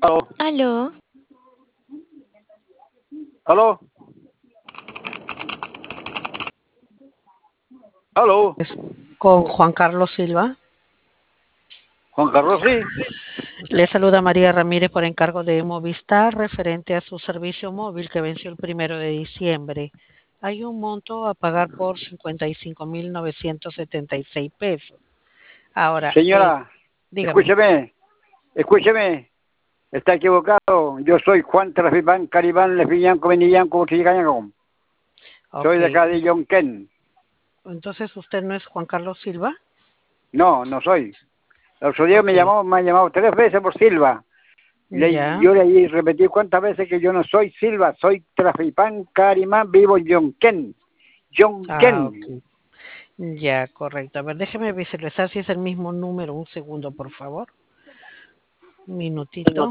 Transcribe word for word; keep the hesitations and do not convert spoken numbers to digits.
Aló, Aló, aló, aló, Con Juan Carlos Silva. Juan Carlos, sí. Le saluda María Ramírez por encargo de Movistar referente a su servicio móvil que venció el primero de diciembre. Hay un monto a pagar por cincuenta y cinco mil novecientos setenta y seis pesos. Ahora, eh, Señora, dígame. escúcheme, escúcheme, está equivocado. Yo soy Juan Trafipán, Caribán, Lefiñanco, Benillanco, Chicañaco. Soy Ok. de acá de Yonquén. Entonces, ¿usted no es Juan Carlos Silva? No, no soy. El otro día Ok. me llamó, me ha llamado tres veces por Silva. Le, Ya. yo le repetí cuántas veces que yo no soy Silva, soy Trafipán, Carimán, vivo en Yonquén. Ah, Yonquén. ok. Ya, correcto. A ver, déjeme visualizar si es el mismo número. Un segundo, por favor. Un minutito.